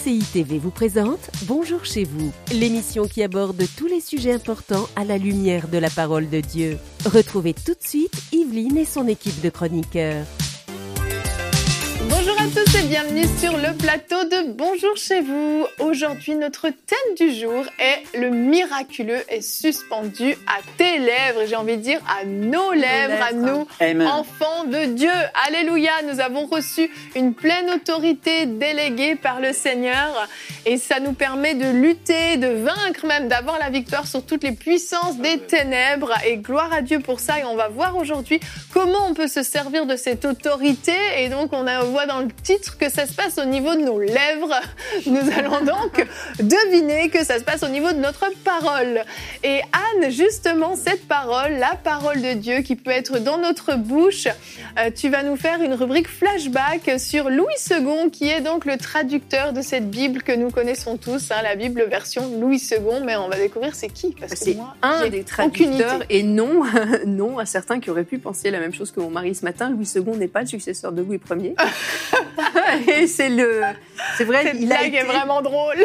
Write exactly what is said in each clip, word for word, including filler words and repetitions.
C I T V vous présente Bonjour chez vous, l'émission qui aborde tous les sujets importants à la lumière de la parole de Dieu. Retrouvez tout de suite Yveline et son équipe de chroniqueurs. Bonjour à tous et bienvenue sur le plateau de Bonjour chez vous. Aujourd'hui, notre thème du jour est le miraculeux est suspendu à tes lèvres. Et j'ai envie de dire à nos lèvres, à nous, Amen. Enfants de Dieu. Alléluia, nous avons reçu une pleine autorité déléguée par le Seigneur. Et ça nous permet de lutter, de vaincre même, d'avoir la victoire sur toutes les puissances des ténèbres. Et gloire à Dieu pour ça. Et on va voir aujourd'hui comment on peut se servir de cette autorité. Et donc, on a voit dans le titre que ça se passe au niveau de nos lèvres. Nous allons donc deviner que ça se passe au niveau de notre parole. Et Anne, justement, cette parole, la parole de Dieu qui peut être dans notre bouche, euh, tu vas nous faire une rubrique flashback sur Louis second, qui est donc le traducteur de cette Bible que nous connaissons tous, hein, la Bible version Louis second, mais on va découvrir c'est qui, parce que c'est moi, un j'ai des traducteurs et et non, non à certains qui auraient pu penser la même chose que mon mari ce matin. Louis second n'est pas le successeur de Louis premier. Et c'est le, c'est vrai, cette il blague a été... est vraiment drôle.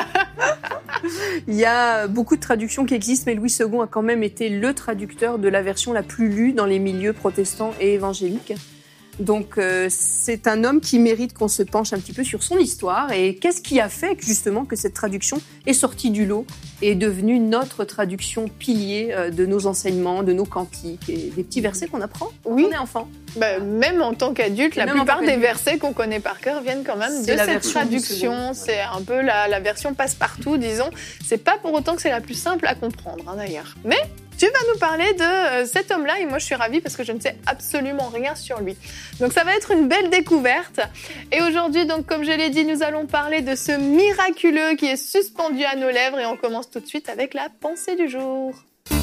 Il y a beaucoup de traductions qui existent, mais Louis second a quand même été le traducteur de la version la plus lue dans les milieux protestants et évangéliques. Donc euh, c'est un homme qui mérite qu'on se penche un petit peu sur son histoire et qu'est-ce qui a fait justement que cette traduction est sortie du lot et est devenue notre traduction pilier euh, de nos enseignements, de nos cantiques et des petits versets qu'on apprend quand oui. on est enfant. Bah, même en tant qu'adulte, la plupart des versets qu'on connaît par cœur viennent quand même c'est de cette traduction. C'est un peu la, la version passe-partout, disons. C'est pas pour autant que c'est la plus simple à comprendre, hein, d'ailleurs. Mais tu vas nous parler de euh, cet homme-là et moi je suis ravie parce que je ne sais absolument rien sur lui. Donc ça va être une belle découverte. Et aujourd'hui, donc comme je l'ai dit, nous allons parler de ce miraculeux qui est suspendu à nos lèvres et on commence tout de suite avec la pensée du jour.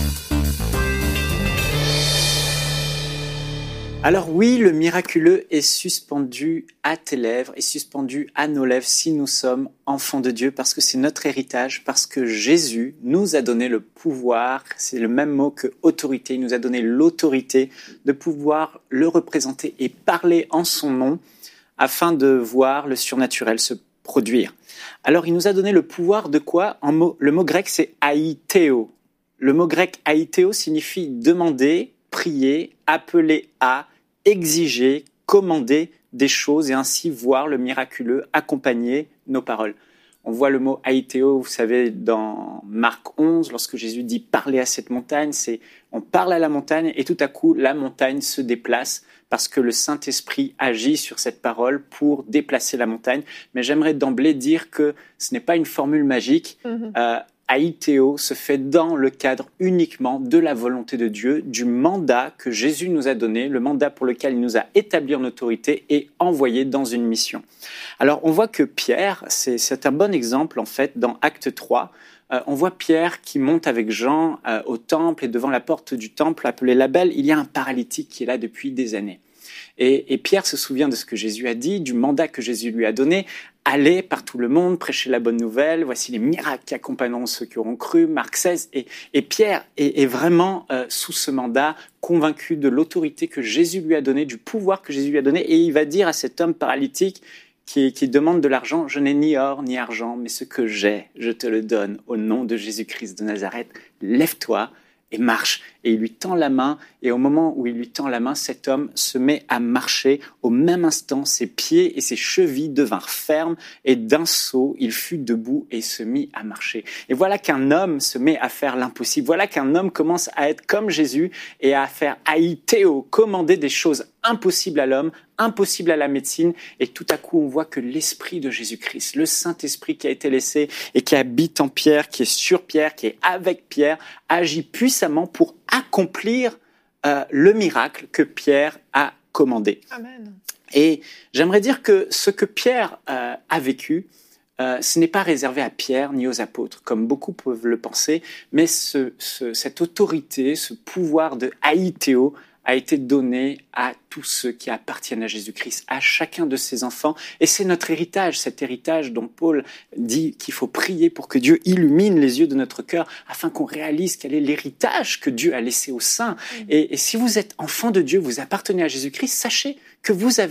Alors oui, le miraculeux est suspendu à tes lèvres, est suspendu à nos lèvres si nous sommes enfants de Dieu, parce que c'est notre héritage, parce que Jésus nous a donné le pouvoir, c'est le même mot que autorité, il nous a donné l'autorité de pouvoir le représenter et parler en son nom afin de voir le surnaturel se produire. Alors il nous a donné le pouvoir de quoi ? En mot, le mot grec c'est aïthéo. Le mot grec aïthéo signifie demander, prier, appeler à, exiger, commander des choses et ainsi voir le miraculeux accompagner nos paroles. On voit le mot aïthéo, vous savez, dans Marc onze, lorsque Jésus dit « parler à cette montagne », c'est on parle à la montagne et tout à coup, la montagne se déplace parce que le Saint-Esprit agit sur cette parole pour déplacer la montagne. Mais j'aimerais d'emblée dire que ce n'est pas une formule magique. Mm-hmm. Euh, Aïthéo se fait dans le cadre uniquement de la volonté de Dieu, du mandat que Jésus nous a donné, le mandat pour lequel il nous a établi en autorité et envoyé dans une mission. Alors on voit que Pierre, c'est, c'est un bon exemple en fait dans Acte trois, euh, on voit Pierre qui monte avec Jean euh, au temple et devant la porte du temple appelée Label, il y a un paralytique qui est là depuis des années. Et, et Pierre se souvient de ce que Jésus a dit, du mandat que Jésus lui a donné. Allez par tout le monde, prêcher la bonne nouvelle, voici les miracles qui accompagneront ceux qui auront cru, Marc seize. Et, et Pierre est, est vraiment euh, sous ce mandat, convaincu de l'autorité que Jésus lui a donnée, du pouvoir que Jésus lui a donné. Et il va dire à cet homme paralytique qui, qui demande de l'argent, « Je n'ai ni or ni argent, mais ce que j'ai, je te le donne au nom de Jésus-Christ de Nazareth. Lève-toi et marche. » Et il lui tend la main, et au moment où il lui tend la main, cet homme se met à marcher. Au même instant, ses pieds et ses chevilles devinrent fermes, et d'un saut, il fut debout et se mit à marcher. Et voilà qu'un homme se met à faire l'impossible. Voilà qu'un homme commence à être comme Jésus et à faire aïthéo, commander des choses impossibles à l'homme, impossibles à la médecine. Et tout à coup, on voit que l'Esprit de Jésus-Christ, le Saint-Esprit qui a été laissé et qui habite en Pierre, qui est sur Pierre, qui est avec Pierre, agit puissamment pour accomplir euh, le miracle que Pierre a commandé. Amen. Et j'aimerais dire que ce que Pierre euh, a vécu, euh, ce n'est pas réservé à Pierre ni aux apôtres, comme beaucoup peuvent le penser, mais ce, ce, cette autorité, ce pouvoir de aïthéo a été donné à tous ceux qui appartiennent à Jésus-Christ, à chacun de ses enfants. Et c'est notre héritage, cet héritage dont Paul dit qu'il faut prier pour que Dieu illumine les yeux de notre cœur afin qu'on réalise quel est l'héritage que Dieu a laissé aux saints. Mmh. Et, et si vous êtes enfant de Dieu, vous appartenez à Jésus-Christ, sachez que vous avez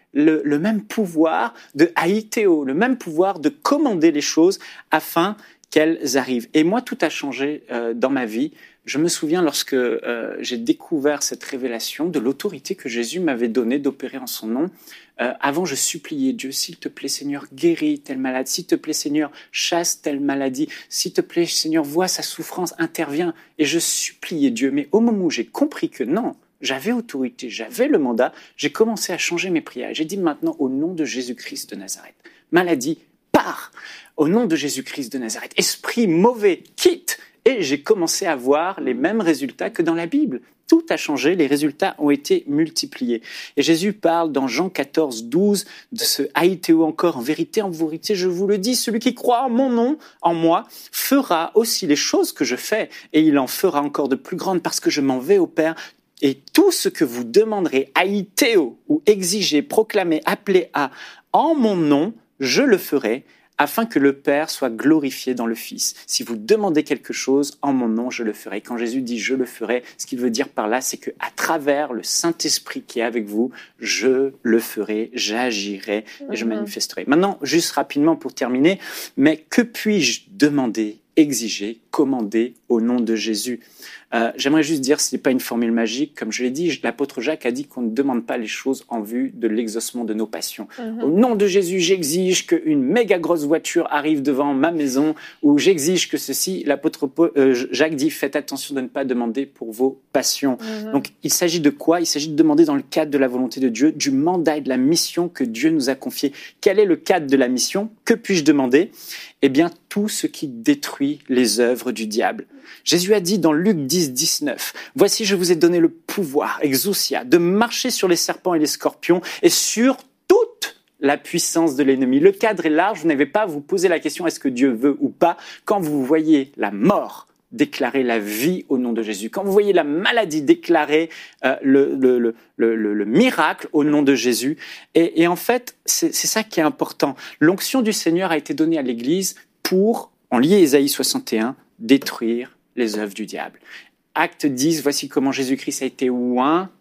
le, le même pouvoir de haïtéo, le même pouvoir de commander les choses afin qu'elles arrivent. Et moi, tout a changé euh, dans ma vie. Je me souviens lorsque euh, j'ai découvert cette révélation de l'autorité que Jésus m'avait donnée d'opérer en son nom. Euh, avant, je suppliais Dieu, s'il te plaît, Seigneur, guéris telle malade. S'il te plaît, Seigneur, chasse telle maladie. S'il te plaît, Seigneur, vois sa souffrance, interviens. Et je suppliais Dieu. Mais au moment où j'ai compris que non, j'avais autorité, j'avais le mandat, j'ai commencé à changer mes prières. J'ai dit maintenant, au nom de Jésus-Christ de Nazareth, maladie, pars. Au nom de Jésus-Christ de Nazareth, esprit mauvais, quitte. Et j'ai commencé à voir les mêmes résultats que dans la Bible. Tout a changé, les résultats ont été multipliés. Et Jésus parle dans Jean quatorze, douze de ce haïtéo encore. En vérité, en vérité, je vous le dis, celui qui croit en mon nom, en moi, fera aussi les choses que je fais. Et il en fera encore de plus grandes parce que je m'en vais au Père. Et tout ce que vous demanderez, haïtéo, ou exigez, proclamez, appelez à, en mon nom, je le ferai, afin que le Père soit glorifié dans le Fils. Si vous demandez quelque chose, en mon nom, je le ferai. Quand Jésus dit « je le ferai », ce qu'il veut dire par là, c'est qu'à travers le Saint-Esprit qui est avec vous, je le ferai, j'agirai et je manifesterai. Maintenant, juste rapidement pour terminer, mais que puis-je demander, exiger, commander au nom de Jésus ? Euh, j'aimerais juste dire, ce n'est pas une formule magique. Comme je l'ai dit, l'apôtre Jacques a dit qu'on ne demande pas les choses en vue de l'exaucement de nos passions. Mm-hmm. Au nom de Jésus, j'exige qu'une méga grosse voiture arrive devant ma maison, ou j'exige que ceci. L'apôtre Paul, euh, Jacques dit, faites attention de ne pas demander pour vos passions. Mm-hmm. Donc, il s'agit de quoi ? Il s'agit de demander dans le cadre de la volonté de Dieu, du mandat et de la mission que Dieu nous a confié. Quel est le cadre de la mission ? Que puis-je demander ? Eh bien, tout ce qui détruit les œuvres du diable. Jésus a dit dans Luc dix, dix-neuf, « Voici, je vous ai donné le pouvoir, exousia, de marcher sur les serpents et les scorpions et sur toute la puissance de l'ennemi. » Le cadre est large, vous n'avez pas à vous poser la question « est-ce que Dieu veut ou pas ?» Quand vous voyez la mort, déclarer la vie au nom de Jésus. Quand vous voyez la maladie, déclarer euh, le, le, le, le, le miracle au nom de Jésus. Et, et en fait, c'est, c'est ça qui est important. L'onction du Seigneur a été donnée à l'Église pour, en lié Ésaïe soixante et un, détruire les œuvres du diable. Acte dix, voici comment Jésus-Christ a été oint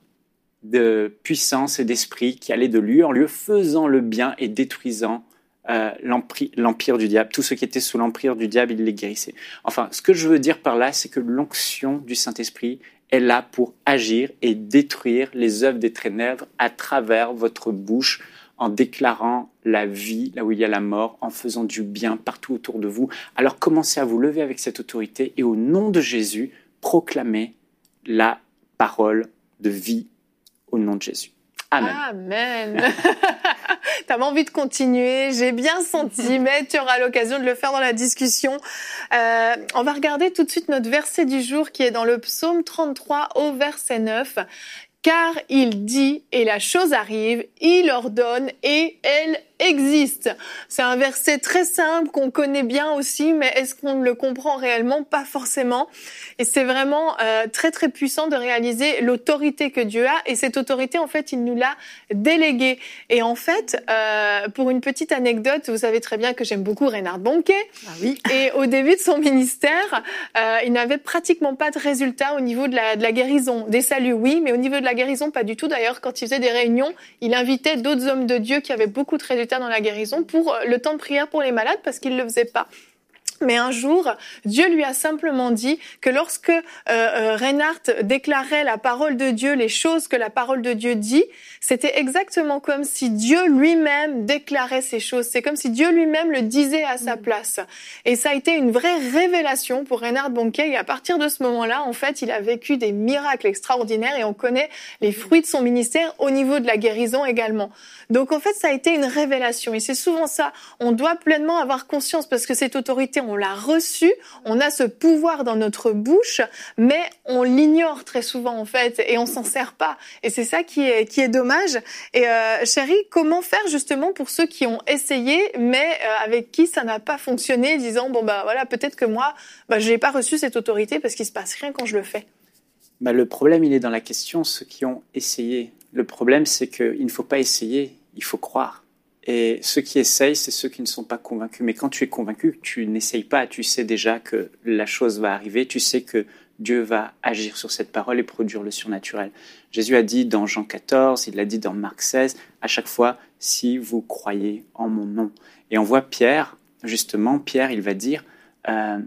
de puissance et d'esprit qui allait de lieu en lieu, faisant le bien et détruisant Euh, l'empire, l'empire du diable. Tout ce qui était sous l'empire du diable, il les guérissait. Enfin, ce que je veux dire par là, c'est que l'onction du Saint-Esprit est là pour agir et détruire les œuvres des ténèbres à travers votre bouche, en déclarant la vie là où il y a la mort, en faisant du bien partout autour de vous. Alors commencez à vous lever avec cette autorité et au nom de Jésus, proclamez la parole de vie au nom de Jésus. Amen. Amen. T'avais envie de continuer, j'ai bien senti, mais tu auras l'occasion de le faire dans la discussion. Euh, on va regarder tout de suite notre verset du jour qui est dans le psaume trente-trois au verset neuf. Car il dit et la chose arrive, il ordonne et elle existe. C'est un verset très simple qu'on connaît bien aussi, mais est-ce qu'on le comprend réellement ? Pas forcément. Et c'est vraiment euh, très très puissant de réaliser l'autorité que Dieu a. Et cette autorité, en fait, il nous l'a déléguée. Et en fait, euh, pour une petite anecdote, vous savez très bien que j'aime beaucoup Reinhard Bonnke. Ah oui. Et au début de son ministère, euh, il n'avait pratiquement pas de résultats au niveau de la, de la guérison. Des saluts, oui, mais au niveau de la guérison, pas du tout. D'ailleurs, quand il faisait des réunions, il invitait d'autres hommes de Dieu qui avaient beaucoup de résultats dans la guérison pour le temps de prière pour les malades parce qu'il ne le faisait pas. Mais un jour, Dieu lui a simplement dit que lorsque euh, euh, Reinhard déclarait la parole de Dieu, les choses que la parole de Dieu dit, c'était exactement comme si Dieu lui-même déclarait ces choses. C'est comme si Dieu lui-même le disait à sa place. Et ça a été une vraie révélation pour Reinhard Bonnke. Et à partir de ce moment-là, en fait, il a vécu des miracles extraordinaires et on connaît les fruits de son ministère au niveau de la guérison également. Donc en fait, ça a été une révélation. Et c'est souvent ça. On doit pleinement avoir conscience parce que cette autorité, on l'a reçue, on a ce pouvoir dans notre bouche, mais on l'ignore très souvent en fait et on s'en sert pas. Et c'est ça qui est qui est dommage. Et euh, chérie, comment faire justement pour ceux qui ont essayé, mais euh, avec qui ça n'a pas fonctionné, disant bon bah voilà, peut-être que moi, bah je n'ai pas reçu cette autorité parce qu'il se passe rien quand je le fais. Bah, le problème, il est dans la question ceux qui ont essayé. Le problème, c'est qu'il ne faut pas essayer, il faut croire. Et ceux qui essayent, c'est ceux qui ne sont pas convaincus. Mais quand tu es convaincu, tu n'essayes pas, tu sais déjà que la chose va arriver, tu sais que Dieu va agir sur cette parole et produire le surnaturel. Jésus a dit dans Jean quatorze, il l'a dit dans Marc seize, à chaque fois, si vous croyez en mon nom. Et on voit Pierre, justement, Pierre, il va dire, euh,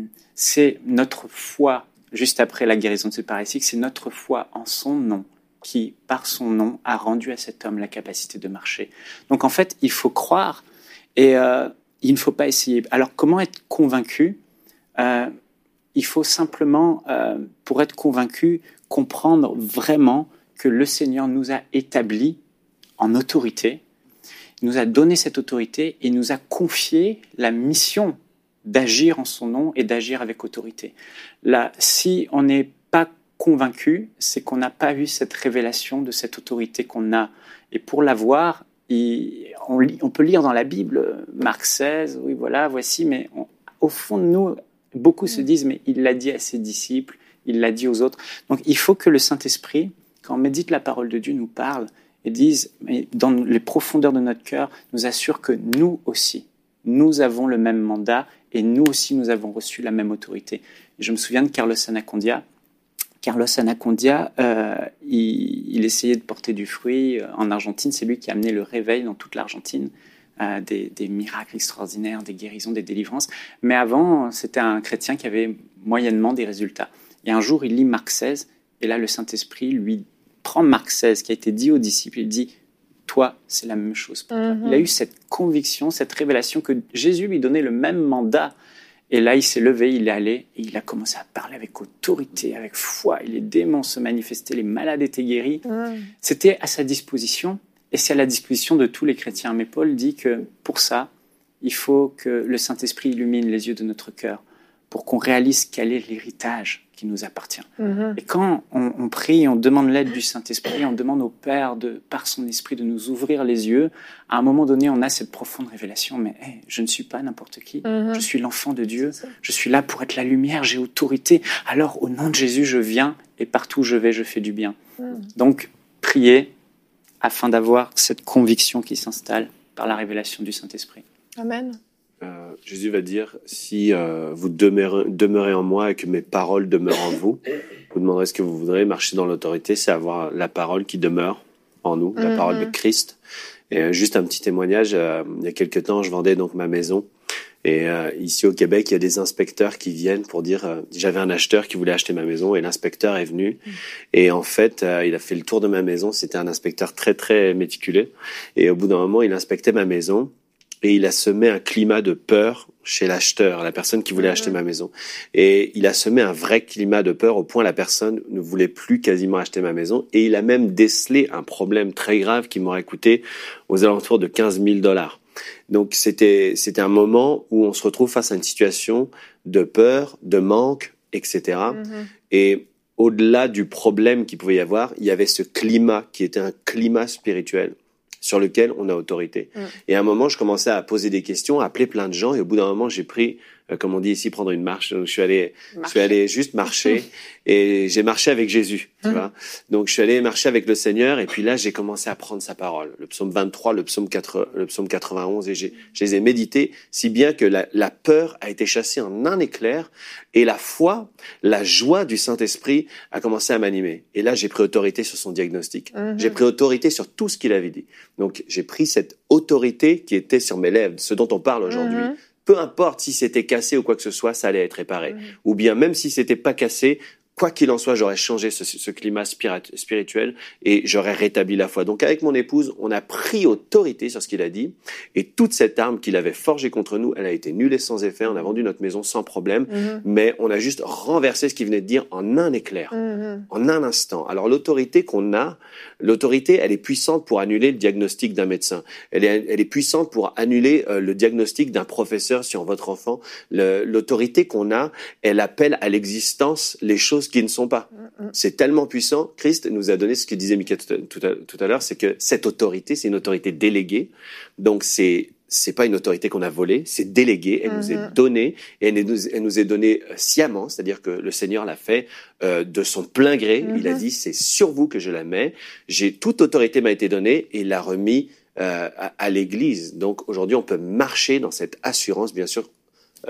c'est notre foi, juste après la guérison de ce paralytique, c'est notre foi en son nom qui, par son nom, a rendu à cet homme la capacité de marcher. Donc en fait, il faut croire et euh, il ne faut pas essayer. Alors comment être convaincu ? euh, Il faut simplement, euh, pour être convaincu, comprendre vraiment que le Seigneur nous a établis en autorité, il nous a donné cette autorité et nous a confié la mission d'agir en son nom et d'agir avec autorité. Là, si on n'est pas convaincu, c'est qu'on n'a pas eu cette révélation de cette autorité qu'on a. Et pour l'avoir, il, on, lit, on peut lire dans la Bible, Marc seize, oui voilà, voici, mais on, au fond de nous, beaucoup se disent, mais il l'a dit à ses disciples, il l'a dit aux autres. Donc il faut que le Saint-Esprit, quand on médite la parole de Dieu, nous parle et dise, mais dans les profondeurs de notre cœur, nous assure que nous aussi, nous avons le même mandat et nous aussi, nous avons reçu la même autorité. Et je me souviens de Carlos Anacondia. Carlos Anacondia, euh, il, il essayait de porter du fruit en Argentine. C'est lui qui a amené le réveil dans toute l'Argentine, euh, des, des miracles extraordinaires, des guérisons, des délivrances. Mais avant, c'était un chrétien qui avait moyennement des résultats. Et un jour, il lit Marc seize, et là, le Saint-Esprit lui prend Marc seize, qui a été dit aux disciples, il dit « Toi, c'est la même chose pour toi. Mm-hmm. » Il a eu cette conviction, cette révélation que Jésus lui donnait le même mandat. Et là, il s'est levé, il est allé, et il a commencé à parler avec autorité, avec foi. Et les démons se manifestaient, les malades étaient guéris. Mm. C'était à sa disposition, et c'est à la disposition de tous les chrétiens. Mais Paul dit que pour ça, il faut que le Saint-Esprit illumine les yeux de notre cœur, pour qu'on réalise quel est l'héritage qui nous appartient. Mm-hmm. Et quand on, on prie, on demande l'aide du Saint-Esprit, on demande au Père, de, par son Esprit, de nous ouvrir les yeux, à un moment donné, on a cette profonde révélation, mais hey, je ne suis pas n'importe qui, mm-hmm. je suis l'enfant de Dieu, je suis là pour être la lumière, j'ai autorité, alors au nom de Jésus, je viens, et partout où je vais, je fais du bien. Mm. Donc, priez afin d'avoir cette conviction qui s'installe par la révélation du Saint-Esprit. Amen. Euh, Jésus va dire, si euh, vous demeurez, demeurez en moi et que mes paroles demeurent en vous, vous demanderez ce que vous voudrez. Marcher dans l'autorité, c'est avoir la parole qui demeure en nous, mm-hmm. la parole de Christ. Et euh, juste un petit témoignage, euh, il y a quelque temps, je vendais donc ma maison. Et euh, ici au Québec, il y a des inspecteurs qui viennent pour dire, euh, j'avais un acheteur qui voulait acheter ma maison et l'inspecteur est venu. Mm. Et en fait, euh, il a fait le tour de ma maison. C'était un inspecteur très, très méticuleux. Et au bout d'un moment, il inspectait ma maison. Et il a semé un climat de peur chez l'acheteur, la personne qui voulait mmh. acheter ma maison. Et il a semé un vrai climat de peur au point la personne ne voulait plus quasiment acheter ma maison. Et il a même décelé un problème très grave qui m'aurait coûté aux alentours de quinze mille dollars. Donc c'était c'était un moment où on se retrouve face à une situation de peur, de manque, et cetera. Mmh. Et au-delà du problème qu'il pouvait y avoir, il y avait ce climat qui était un climat spirituel sur lequel on a autorité. Mm. Et à un moment, je commençais à poser des questions, à appeler plein de gens, et au bout d'un moment, j'ai pris, euh, comme on dit ici, prendre une marche. Donc, je suis allé, marcher. je suis allé juste marcher, et j'ai marché avec Jésus, tu mm. vois. Donc, je suis allé marcher avec le Seigneur, et puis là, j'ai commencé à prendre sa parole. Le psaume vingt-trois, le psaume quatre, le psaume quatre-vingt-onze, et j'ai, je les ai médités, si bien que la, la peur a été chassée en un éclair, et la foi, la joie du Saint-Esprit a commencé à m'animer. Et là, j'ai pris autorité sur son diagnostic. Mm-hmm. J'ai pris autorité sur tout ce qu'il avait dit. Donc, j'ai pris cette autorité qui était sur mes lèvres, ce dont on parle aujourd'hui. Mm-hmm. Peu importe si c'était cassé ou quoi que ce soit, ça allait être réparé. Mm-hmm. Ou bien, même si c'était pas cassé, quoi qu'il en soit, j'aurais changé ce, ce climat spirituel et j'aurais rétabli la foi. Donc, avec mon épouse, on a pris autorité sur ce qu'il a dit et toute cette arme qu'il avait forgée contre nous, elle a été nulle et sans effet. On a vendu notre maison sans problème, mmh. mais on a juste renversé ce qu'il venait de dire en un éclair, mmh. en un instant. Alors, l'autorité qu'on a, l'autorité, elle est puissante pour annuler le diagnostic d'un médecin. Elle est, elle est puissante pour annuler euh, le diagnostic d'un professeur sur votre enfant. Le, l'autorité qu'on a, elle appelle à l'existence les choses qui ne sont pas. C'est tellement puissant. Christ nous a donné ce que disait Micah tout à, tout à, tout à l'heure, c'est que cette autorité, c'est une autorité déléguée. Donc, c'est c'est pas une autorité qu'on a volée, c'est délégué. Elle mm-hmm. nous est donnée et elle nous, elle nous est donnée sciemment, c'est-à-dire que le Seigneur l'a fait euh, de son plein gré. Mm-hmm. Il a dit, c'est sur vous que je la mets. J'ai toute autorité m'a été donnée et il l'a remis euh, à, à l'Église. Donc, aujourd'hui, on peut marcher dans cette assurance, bien sûr. Euh,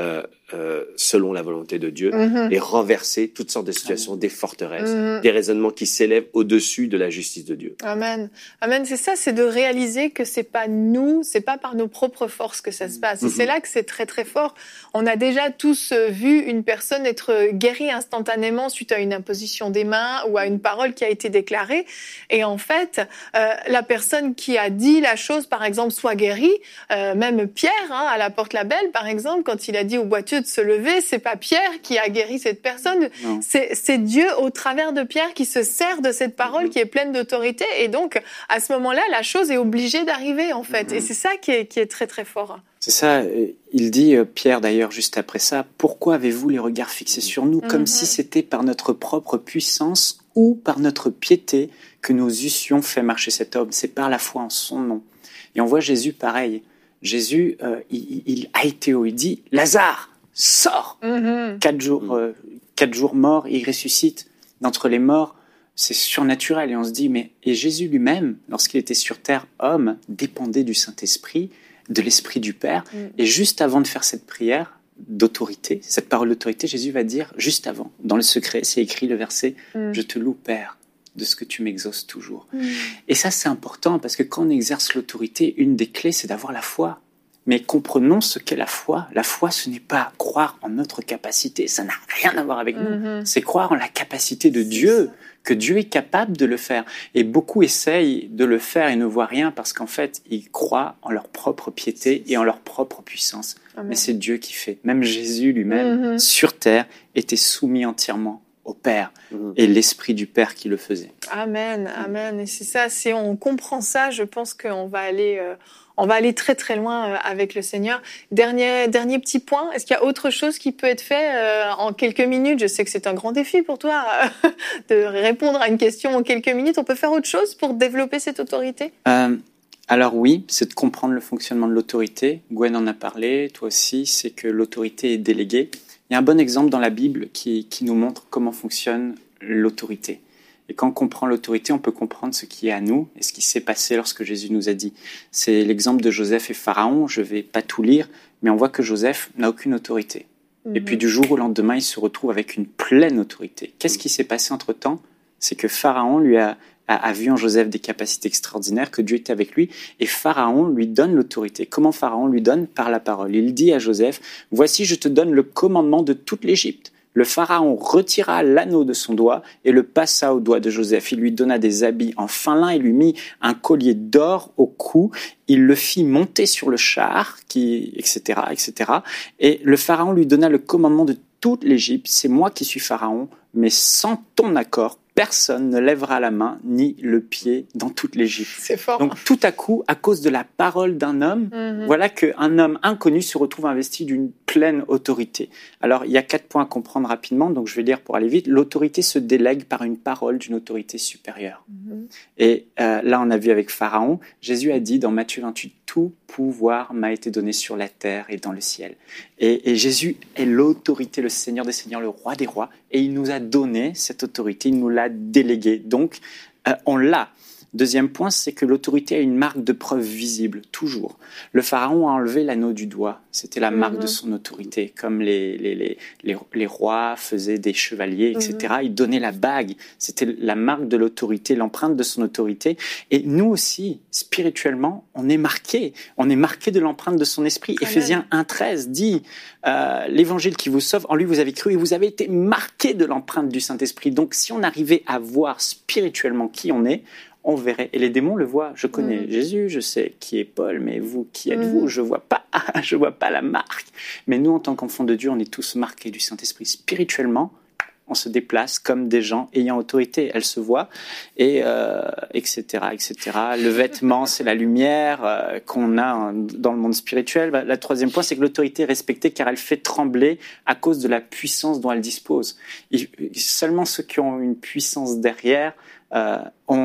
euh, selon la volonté de Dieu Mhm. et renverser toutes sortes de situations, des forteresses, Mhm. des raisonnements qui s'élèvent au-dessus de la justice de Dieu. Amen. Amen. C'est ça, c'est de réaliser que c'est pas nous, c'est pas par nos propres forces que ça se passe. Et Mhm. c'est là que c'est très très fort. On a déjà tous euh, vu une personne être guérie instantanément suite à une imposition des mains ou à une parole qui a été déclarée. Et en fait, euh, la personne qui a dit la chose, par exemple, soit guérie. Euh, même Pierre, hein, à la Porte-la-Belle, par exemple, quand il a dit au boiteux de se lever, c'est pas Pierre qui a guéri cette personne. Non. C'est, c'est Dieu au travers de Pierre qui se sert de cette parole Mhm. qui est pleine d'autorité. Et donc, à ce moment-là, la chose est obligée d'arriver, en fait. Mhm. Et c'est ça qui est, qui est très, très fort. C'est ça, euh, il dit, euh, Pierre d'ailleurs, juste après ça, « Pourquoi avez-vous les regards fixés sur nous, comme Mhm. si c'était par notre propre puissance ou par notre piété que nous eussions fait marcher cet homme? C'est par la foi en son nom. » Et on voit Jésus pareil. Jésus, euh, il, il a été haut, il dit, « Lazare, sors !» Mhm. Quatre jours, euh, quatre jours mort, il ressuscite d'entre les morts. C'est surnaturel. Et on se dit, mais et Jésus lui-même, lorsqu'il était sur terre, homme, dépendait du Saint-Esprit, de l'Esprit du Père. Mm. Et juste avant de faire cette prière d'autorité, cette parole d'autorité, Jésus va dire, juste avant, dans le secret, c'est écrit le verset, Mm. je te loue, Père, de ce que tu m'exauces toujours. Mm. Et ça, c'est important parce que quand on exerce l'autorité, une des clés, c'est d'avoir la foi. Mais comprenons ce qu'est la foi. La foi, ce n'est pas croire en notre capacité. Ça n'a rien à voir avec nous. Mhm. C'est croire en la capacité de Dieu, que Dieu est capable de le faire. Et beaucoup essayent de le faire et ne voient rien parce qu'en fait, ils croient en leur propre piété et en leur propre puissance. Amen. Mais c'est Dieu qui fait. Même Jésus lui-même, Mhm. sur terre, était soumis entièrement au Père Mhm. et l'Esprit du Père qui le faisait. Amen, amen. Et c'est ça, si on comprend ça, je pense qu'on va aller, euh, on va aller très très loin euh, avec le Seigneur. Dernier, dernier petit point, est-ce qu'il y a autre chose qui peut être fait euh, en quelques minutes? Je sais que c'est un grand défi pour toi euh, de répondre à une question en quelques minutes. On peut faire autre chose pour développer cette autorité? Euh, alors oui, c'est de comprendre le fonctionnement de l'autorité. Gwen en a parlé, toi aussi, c'est que l'autorité est déléguée. Il y a un bon exemple dans la Bible qui, qui nous montre comment fonctionne l'autorité. Et quand on comprend l'autorité, on peut comprendre ce qui est à nous et ce qui s'est passé lorsque Jésus nous a dit. C'est l'exemple de Joseph et Pharaon. Je ne vais pas tout lire, mais on voit que Joseph n'a aucune autorité. Et puis du jour au lendemain, il se retrouve avec une pleine autorité. Qu'est-ce qui s'est passé entre-temps? C'est que Pharaon lui a, a, a vu en Joseph des capacités extraordinaires, que Dieu était avec lui, et Pharaon lui donne l'autorité. Comment Pharaon lui donne? Par la parole. Il dit à Joseph, « Voici, je te donne le commandement de toute l'Égypte. » Le Pharaon retira l'anneau de son doigt et le passa au doigt de Joseph. Il lui donna des habits en fin lin et lui mit un collier d'or au cou. Il le fit monter sur le char, qui, et cetera, et cetera. Et le Pharaon lui donna le commandement de toute l'Égypte. C'est moi qui suis Pharaon, mais sans ton accord, personne ne lèvera la main ni le pied dans toute l'Égypte. C'est fort. Donc tout à coup, à cause de la parole d'un homme, Mhm. voilà qu'un homme inconnu se retrouve investi d'une pleine autorité. Alors, il y a quatre points à comprendre rapidement, donc je vais lire pour aller vite. L'autorité se délègue par une parole d'une autorité supérieure. Mhm. Et euh, là, on a vu avec Pharaon, Jésus a dit dans Matthieu vingt-huit, « Tout pouvoir m'a été donné sur la terre et dans le ciel. » Et, et Jésus est l'autorité, le Seigneur des Seigneurs, le Roi des Rois, et il nous a donné cette autorité, il nous l'a déléguée. Donc, euh, on l'a. Deuxième point, c'est que l'autorité a une marque de preuve visible, toujours. Le Pharaon a enlevé l'anneau du doigt. C'était la marque Mhm. de son autorité. Comme les, les, les, les, les rois faisaient des chevaliers, et cetera. Il donnait la bague. C'était la marque de l'autorité, l'empreinte de son autorité. Et nous aussi, spirituellement, on est marqué. On est marqué de l'empreinte de son esprit. Amen. Éphésiens un treize dit euh, l'évangile qui vous sauve, en lui vous avez cru et vous avez été marqué de l'empreinte du Saint-Esprit. Donc si on arrivait à voir spirituellement qui on est, on verrait. Et les démons le voient. Je connais Mhm. Jésus, je sais qui est Paul, mais vous, qui Mhm. êtes-vous? Je vois pas, je vois pas la marque. Mais nous, en tant qu'enfants de Dieu, on est tous marqués du Saint-Esprit. Spirituellement, on se déplace comme des gens ayant autorité. Elle se voit, et euh, et cetera, et cetera. Le vêtement, c'est la lumière euh, qu'on a en- dans le monde spirituel. Bah, la troisième point, c'est que l'autorité est respectée car elle fait trembler à cause de la puissance dont elle dispose. Et seulement ceux qui ont une puissance derrière euh, ont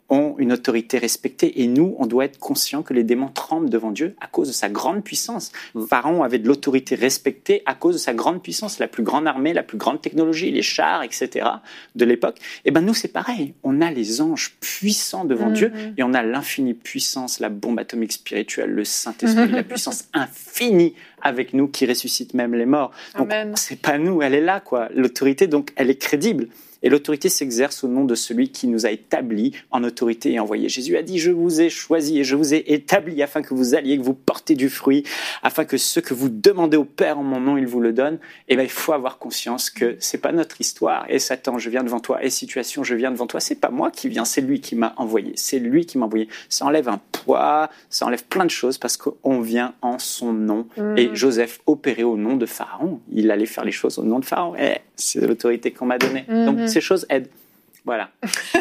ont une autorité respectée et nous, on doit être conscient que les démons tremblent devant Dieu à cause de sa grande puissance. Mm. Pharaon avait de l'autorité respectée à cause de sa grande puissance, la plus grande armée, la plus grande technologie, les chars, et cetera de l'époque. Et ben nous, c'est pareil. On a les anges puissants devant mm-hmm. Dieu et on a l'infinie puissance, la bombe atomique spirituelle, le Saint-Esprit, la puissance infinie avec nous qui ressuscite même les morts. Donc, Amen. C'est pas nous, elle est là, quoi. L'autorité, donc, elle est crédible. Et l'autorité s'exerce au nom de celui qui nous a établis en autorité et envoyés. Jésus a dit, je vous ai choisi et je vous ai établi afin que vous alliez, que vous portez du fruit, afin que ce que vous demandez au Père en mon nom, il vous le donne. Et ben, il faut avoir conscience que c'est pas notre histoire. Et Satan, je viens devant toi. Et situation, je viens devant toi. C'est pas moi qui viens, c'est lui qui m'a envoyé. C'est lui qui m'a envoyé. Ça enlève un poids, ça enlève plein de choses parce qu'on vient en son nom. Mmh. Et Joseph opérait au nom de Pharaon. Il allait faire les choses au nom de Pharaon. Et c'est l'autorité qu'on m'a donnée. Mmh. Donc, ces choses aident. Voilà.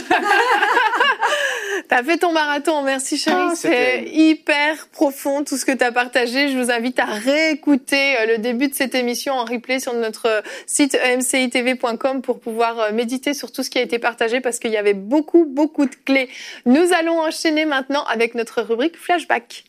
T'as fait ton marathon, merci chérie. Oh, c'est hyper profond tout ce que t'as partagé. Je vous invite à réécouter le début de cette émission en replay sur notre site e m c i t v point com pour pouvoir méditer sur tout ce qui a été partagé parce qu'il y avait beaucoup, beaucoup de clés. Nous allons enchaîner maintenant avec notre rubrique Flashback.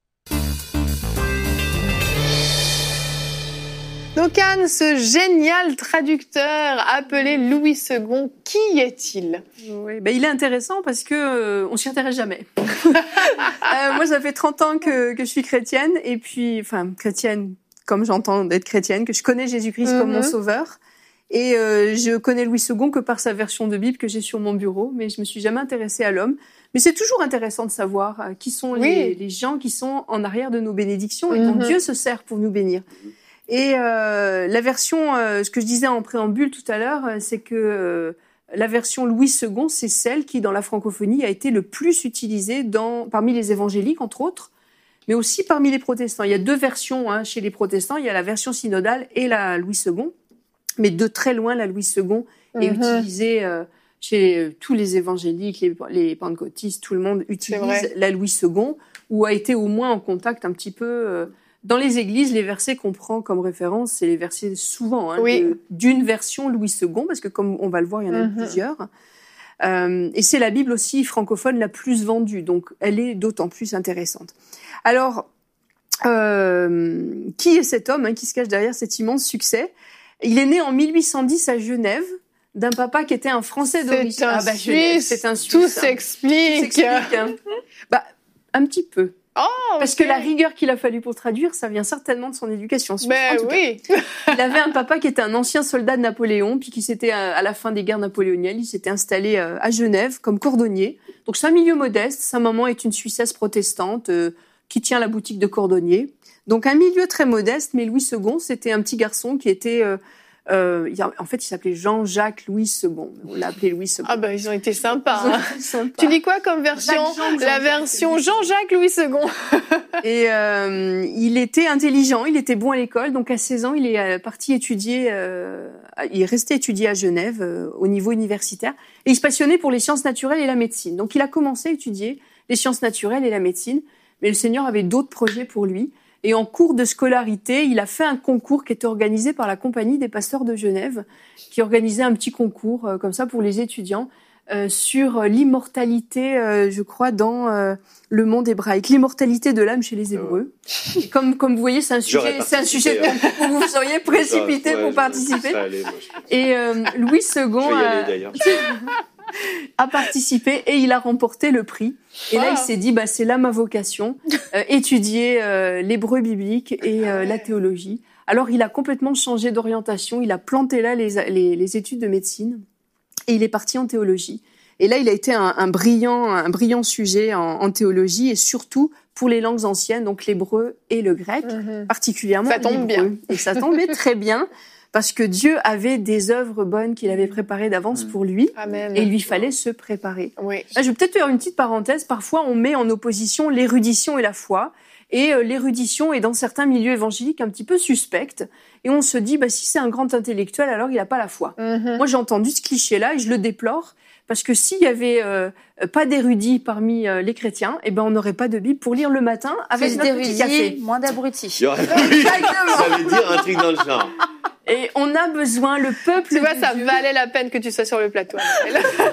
Donc Anne, ce génial traducteur appelé Louis Second, qui est-il ? Oui, ben il est intéressant parce que euh, on s'y intéresse jamais. euh, moi, ça fait trente ans que, que je suis chrétienne et puis, enfin, chrétienne comme j'entends d'être chrétienne, que je connais Jésus-Christ mm-hmm. comme mon sauveur. Et euh, je connais Louis Second que par sa version de Bible que j'ai sur mon bureau, mais je me suis jamais intéressée à l'homme. Mais c'est toujours intéressant de savoir euh, qui sont oui. les, les gens qui sont en arrière de nos bénédictions et dont mm-hmm. Dieu se sert pour nous bénir. Et euh, la version, euh, ce que je disais en préambule tout à l'heure, euh, c'est que euh, la version Louis Second, c'est celle qui, dans la francophonie, a été le plus utilisée dans, parmi les évangéliques, entre autres, mais aussi parmi les protestants. Il y a deux versions hein, chez les protestants. Il y a la version synodale et la Louis Second. Mais de très loin, la Louis Second est mm-hmm. utilisée euh, chez euh, tous les évangéliques, les, les pentecôtistes, tout le monde utilise la Louis Second, ou a été au moins en contact un petit peu... Euh, dans les églises, les versets qu'on prend comme référence, c'est les versets souvent hein, oui. de, d'une version Louis Second, parce que comme on va le voir, il y en a mm-hmm. plusieurs. Euh, et c'est la Bible aussi francophone la plus vendue, donc elle est d'autant plus intéressante. Alors, euh, qui est cet homme hein, qui se cache derrière cet immense succès ? Il est né en mille huit cent dix à Genève, d'un papa qui était un Français d'origine. C'est un ah, bah, Suisse, c'est un Suisse. Tout hein. s'explique. Tout s'explique hein. bah, un petit peu. Oh, Parce okay. que la rigueur qu'il a fallu pour traduire, ça vient certainement de son éducation suisse. Ben oui. Il avait un papa qui était un ancien soldat de Napoléon, puis qui s'était, à la fin des guerres napoléoniennes, il s'était installé à Genève comme cordonnier. Donc c'est un milieu modeste. Sa maman est une Suissesse protestante euh, qui tient la boutique de cordonnier. Donc un milieu très modeste, mais Louis Second, c'était un petit garçon qui était... Euh, Euh, il a, en fait, il s'appelait Jean-Jacques Louis Second. On l'a appelé Louis Second. Ah ben, bah, ils ont été sympas. Hein. Été sympas. Tu dis quoi comme version ? Jean, La version Jean-Jacques Louis Second. Et euh, il était intelligent, il était bon à l'école. Donc à seize ans, il est parti étudier. Euh, il est resté étudier à Genève euh, au niveau universitaire. Et il se passionnait pour les sciences naturelles et la médecine. Donc il a commencé à étudier les sciences naturelles et la médecine. Mais le Seigneur avait d'autres projets pour lui. Et en cours de scolarité, il a fait un concours qui était organisé par la Compagnie des Pasteurs de Genève, qui organisait un petit concours euh, comme ça pour les étudiants euh, sur l'immortalité, euh, je crois, dans euh, le monde hébraïque, l'immortalité de l'âme chez les Hébreux. Et comme comme vous voyez, c'est un sujet, c'est un sujet de concours où vous seriez précipité ouais, pour participer. Aller, moi, et euh, Louis Second je vais y aller, d'ailleurs. a participé et il a remporté le prix. Et wow. là, il s'est dit, bah, c'est là ma vocation, euh, étudier euh, l'hébreu biblique et euh, la théologie. Alors, il a complètement changé d'orientation. Il a planté là les, les, les études de médecine et il est parti en théologie. Et là, il a été un, un brillant, un brillant sujet en, en théologie et surtout pour les langues anciennes, donc l'hébreu et le grec, mm-hmm. particulièrement ça tombe l'hébreu. Bien. Et ça tombait très bien. Parce que Dieu avait des œuvres bonnes qu'il avait préparées d'avance pour lui. Amen. Et il lui fallait se préparer. Oui. Là, je vais peut-être faire une petite parenthèse. Parfois, on met en opposition l'érudition et la foi. Et euh, l'érudition est dans certains milieux évangéliques un petit peu suspecte. Et on se dit, bah, si c'est un grand intellectuel, alors il n'a pas la foi. Mm-hmm. Moi, j'ai entendu ce cliché-là et je le déplore. Parce que s'il y avait euh, pas d'érudits parmi euh, les chrétiens, eh ben on n'aurait pas de Bible pour lire le matin avec Plus notre petit café. Moins d'abrutis. Ça veut dire un truc dans le genre. Et on a besoin, le peuple. Tu vois, de ça Dieu. valait la peine que tu sois sur le plateau.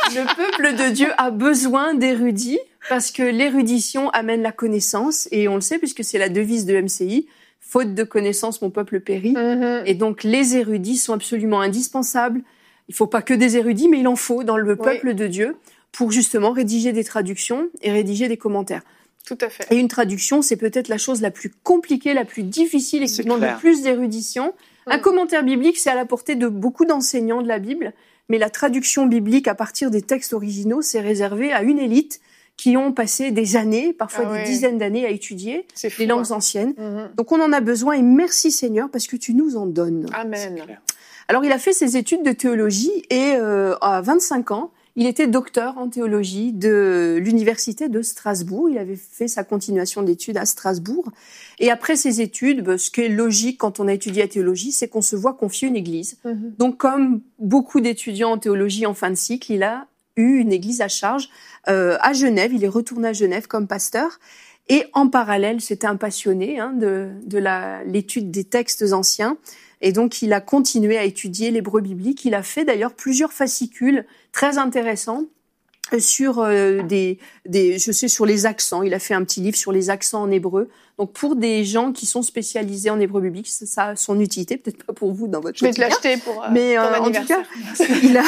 Le peuple de Dieu a besoin d'érudits parce que l'érudition amène la connaissance et on le sait puisque c'est la devise de M C I. Faute de connaissance, mon peuple périt. Mhm. Et donc, les érudits sont absolument indispensables. Il faut pas que des érudits, mais il en faut dans le peuple Oui. de Dieu pour justement rédiger des traductions et rédiger des commentaires. Tout à fait. Et une traduction, c'est peut-être la chose la plus compliquée, la plus difficile et qui C'est demande clair. le plus d'érudition. Mm. Un commentaire biblique, c'est à la portée de beaucoup d'enseignants de la Bible, mais la traduction biblique à partir des textes originaux, c'est réservé à une élite qui ont passé des années, parfois Ah des ouais. dizaines d'années à étudier C'est fou. les langues hein. anciennes. Mhm. Donc on en a besoin et merci Seigneur parce que tu nous en donnes. Amen. C'est clair. Alors il a fait ses études de théologie et euh, à vingt-cinq ans, il était docteur en théologie de l'université de Strasbourg. Il avait fait sa continuation d'études à Strasbourg. Et après ses études, bah, ce qui est logique quand on a étudié la théologie, c'est qu'on se voit confier une église. Mhm. Donc comme beaucoup d'étudiants en théologie en fin de cycle, il a eu une église à charge euh, à Genève. Il est retourné à Genève comme pasteur. Et en parallèle, c'était un passionné hein, de, de la, l'étude des textes anciens. Et donc, il a continué à étudier l'hébreu biblique. Il a fait d'ailleurs plusieurs fascicules très intéressants sur euh, des, des, je sais, sur les accents. Il a fait un petit livre sur les accents en hébreu. Donc, pour des gens qui sont spécialisés en hébreu biblique, ça, ça a son utilité. Peut-être pas pour vous dans votre Je vais te quotidien. l'acheter pour euh, Mais ton euh, en tout cas, anniversaire. il a,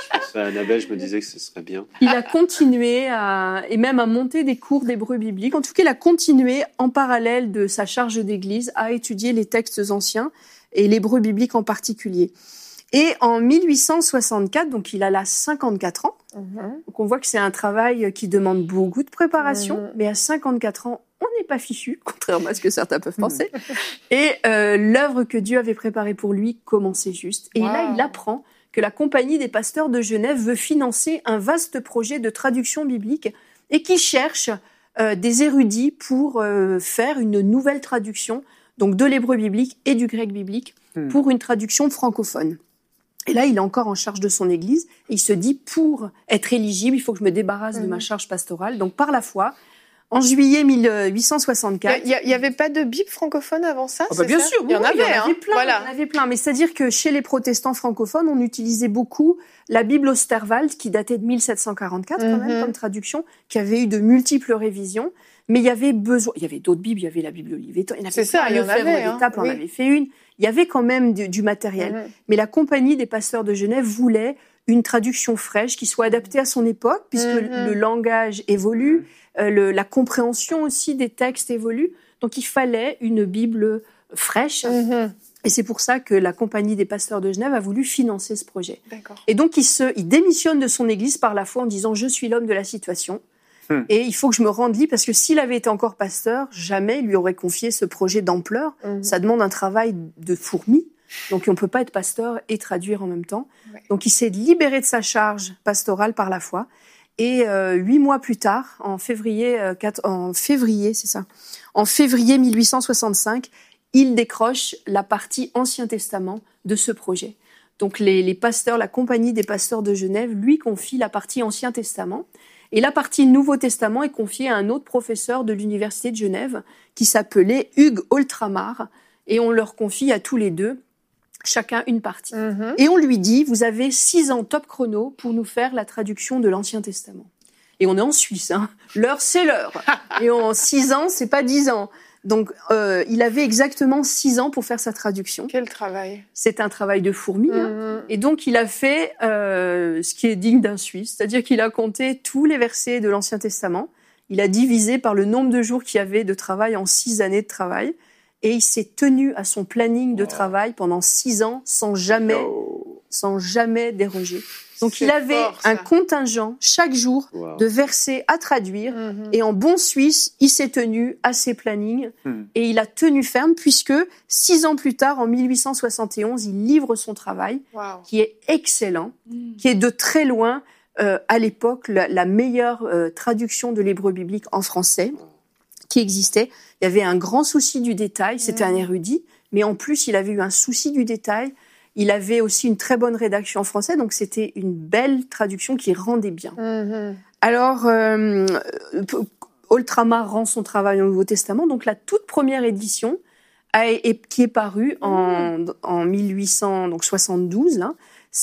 À Annabelle, je me disais que ce serait bien. il a continué à, et même à monter des cours d'hébreu biblique. En tout cas, il a continué en parallèle de sa charge d'église à étudier les textes anciens et l'hébreu biblique en particulier. Et en mille huit cent soixante-quatre, donc il a là cinquante-quatre ans, Mhm. donc on voit que c'est un travail qui demande beaucoup de préparation, Mhm. mais à cinquante-quatre ans, on n'est pas fichu, contrairement à ce que certains peuvent penser. Et euh, l'œuvre que Dieu avait préparée pour lui commençait juste. Et Wow. là, il apprend que la Compagnie des pasteurs de Genève veut financer un vaste projet de traduction biblique et qui cherche euh, des érudits pour euh, faire une nouvelle traduction, donc de l'hébreu biblique et du grec biblique, Hmm. pour une traduction francophone. Et là, il est encore en charge de son église et il se dit, pour être éligible, il faut que je me débarrasse de Mhm. ma charge pastorale. Donc, par la foi, en juillet mille huit cent soixante-quatre... Il n'y avait pas de Bible francophone avant ça, Ah bah c'est bien ça sûr, il y en oui, avait, il y en hein. avait plein, Voilà. il y en avait plein. Mais c'est-à-dire que chez les protestants francophones, on utilisait beaucoup la Bible Osterwald, qui datait de mille sept cent quarante-quatre quand même Mhm. comme traduction, qui avait eu de multiples révisions. Mais il y avait besoin, il y avait d'autres Bibles, il y avait la Bible Olivetan, il y en avait C'est ça, plein, il y en Lefebvre avait, hein, d'Étaples en oui. avait fait une. Il y avait quand même du, du matériel. Mhm. Mais la Compagnie des pasteurs de Genève voulait une traduction fraîche qui soit adaptée à son époque, puisque Mhm. le langage évolue, euh, le, la compréhension aussi des textes évolue. Donc il fallait une Bible fraîche. Mhm. Et c'est pour ça que la Compagnie des pasteurs de Genève a voulu financer ce projet. D'accord. Et donc il, se, il démissionne de son église par la foi en disant « Je suis l'homme de la situation Hmm. et il faut que je me rende libre » parce que s'il avait été encore pasteur, jamais il lui aurait confié ce projet d'ampleur. Mhm. Ça demande un travail de fourmi. Donc, on ne peut pas être pasteur et traduire en même temps. Ouais. Donc, il s'est libéré de sa charge pastorale par la foi. Et euh, huit mois plus tard, en février, euh, quatre, en février, c'est ça, en février mille huit cent soixante-cinq, il décroche la partie Ancien Testament de ce projet. Donc, les, les pasteurs, la Compagnie des pasteurs de Genève, lui confie la partie Ancien Testament. Et la partie Nouveau Testament est confiée à un autre professeur de l'Université de Genève qui s'appelait Hugues Oltramar. Et on leur confie à tous les deux chacun une partie. Mhm. Et on lui dit, vous avez six ans top chrono pour nous faire la traduction de l'Ancien Testament. Et on est en Suisse, hein. L'heure, c'est l'heure. Et en six ans, c'est pas dix ans. Donc, euh, il avait exactement six ans pour faire sa traduction. Quel travail. C'est un travail de fourmi. hein. Mhm. Et donc, il a fait euh, ce qui est digne d'un Suisse, c'est-à-dire qu'il a compté tous les versets de l'Ancien Testament. Il a divisé par le nombre de jours qu'il y avait de travail en six années de travail. Et il s'est tenu à son planning de Wow. travail pendant six ans sans jamais, Oh. sans jamais déroger. Donc, C'est il avait fort, ça. un contingent chaque jour Wow. de versets à traduire. Mhm. Et en bon Suisse, il s'est tenu à ses plannings Hmm. et il a tenu ferme puisque six ans plus tard, en mille huit cent soixante et onze, il livre son travail Waouh. qui est excellent, qui est de très loin, euh, à l'époque, la, la meilleure euh, traduction de l'hébreu biblique en français qui existait. Il y avait un grand souci du détail, c'était un érudit, mais en plus, il avait eu un souci du détail. Il avait aussi une très bonne rédaction en français, donc c'était une belle traduction qui rendait bien. Mhm. Alors, euh, Oltramar rend son travail au Nouveau Testament, donc la toute première édition a, est, qui est parue en, en mille huit cent soixante-douze, là, c'est